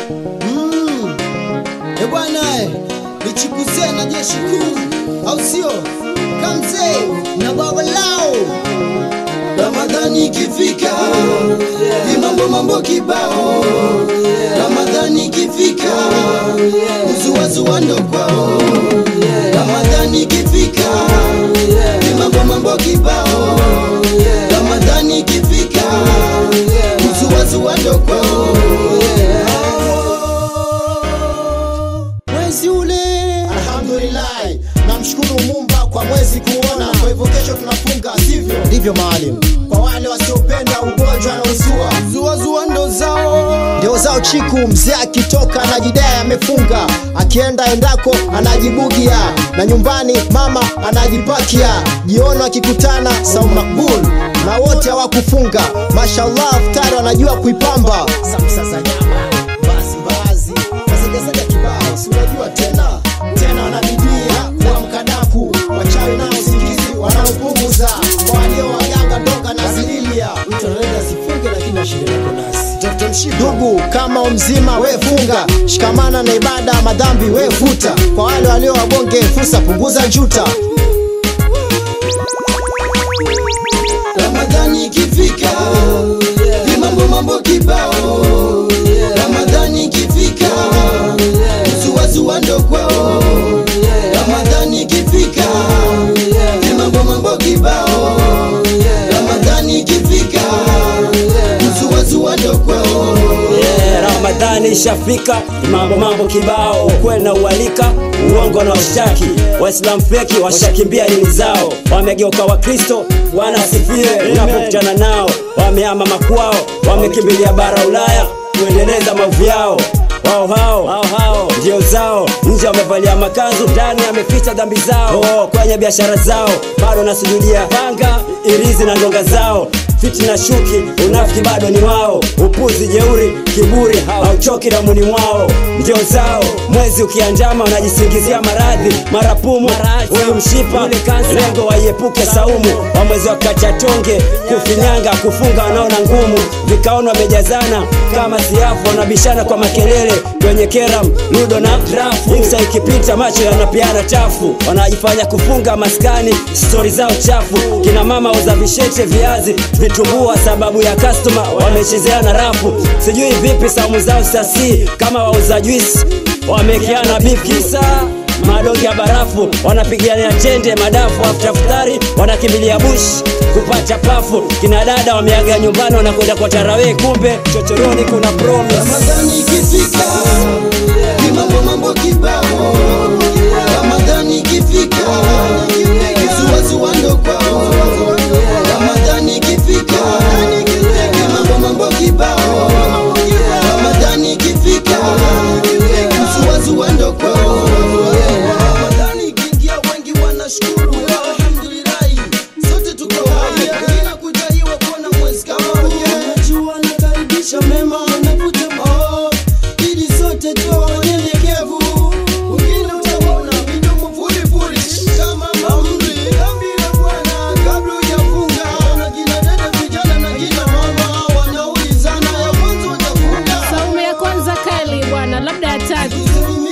Bwana nichikuze na jeshi kuu, au sio? Kamze na baba lao. Ramadhani ikifika, mambo kibao. Ramadhani ikifika, uzuwa ndo kwao. Ramadhani ikifika, mambo kibao. Ramadhani ikifika, uzuwa ndo kwao. Mwezi ule, alhamdulillah, namshukuru Muumba kwa mwezi kuona. Kwa hivyo kesho tunafunga, sivyo? Ndivyo maalim. Kwa wale wasiopenda ugonjwa na uzua ndo zao. Ndio zao chiku, mzee akitoka anajidai amefunga. Akienda endako anajibugia, na nyumbani mama anajipakia. Jioni akikutana saumu makbul, na wote hawakufunga. Mashallah, iftari wanajua kuipamba. Samsa za nyama, basi kasega kibao, si unajua tena wanabidia kwa mkadaku. Wachawi nao usingizi wanaopunguza, kwa walio waganga ndoka na zililia. Mtu anaweza sifunge lakini ashinde na konasi. Ndugu kama mzima we funga, shikamana na ibada, madhambi we futa. Kwa wale walio wabonge fursa punguza njuta. Ramadhani ikifika, mambo kibao. Ramadhani ikifika, uzuwa ndo kwao. Ramadhani ikifika, mambo kibao. Ramadhani ikifika, uzuwa ndo kwao. Ramadhani ishafika, mambo kibao. Ukweli na ualika, uongo na ushtaki. Waislamu feki washakimbia dini zao, wamegeuka Wakristo wanasifie. Unapokutana nao wamehama makwao, wamekimbilia bara Ulaya kuendeleza maovu yao. Hao ndio zao, nje wamevalia makanzu, ndani ameficha dhambi zao. Kwenye biashara zao bado nasujudia panga, irizi na ndonga zao. Fitina, shuki, unafiki bado ni wao. Upuzi, jeuri, kiburi, hauchoki damuni mwao. Ndio zao, mwezi ukianjama wanajisingizia maradhi, marapumu, huyu mshipa, lengo waiepuke saumu. Wa mwezi wakacha tonge, kufinyanga, kufunga wanaona ngumu. Vikaona wamejazana kama siafu, wanabishana kwa makelele kwenye keram, ludo na drafu. Insa ikipita macho yanapiana chafu, wanajifanya kufunga maskani, story zao chafu. Kina mama uza vishete, viazi, vitumbua sababu ya customer, wamechezea na rafu. Sijui vipi saumu zao sasi, kama wauza juice wamekiana beef kisa madongi ya barafu. Wanapigiania tende madafu, after iftari wanakimbilia bush kupata pafu. Kina dada wameaga nyumbani wanakwenda kwa tarawih, kumbe chochoroni kuna promise. Ramadhani ikifika, mambo kibao. Ramadhani ikifika, uzuwa ndo kwao. Ramadhani ikifika, mambo kibao. Ramadhani ikifika, uzuwa ndo kwao. Ramadhani ikiingia wengi wanashukuru, alhamdulillah. Sote tuko hai, bila kujaliwa kuona mwezi kama huu. Najua nakaribisha mema nakuja ili sote tuwe wanyenyekevu. Wengine utaona midomo furi kama maamri. Dhambi la Bwana kabla hujafunga, na kina dada vijana na kina mama wanaulizana ya kwanza utafunga. Saumu ya kwanza kali bwana, labda ya tatu.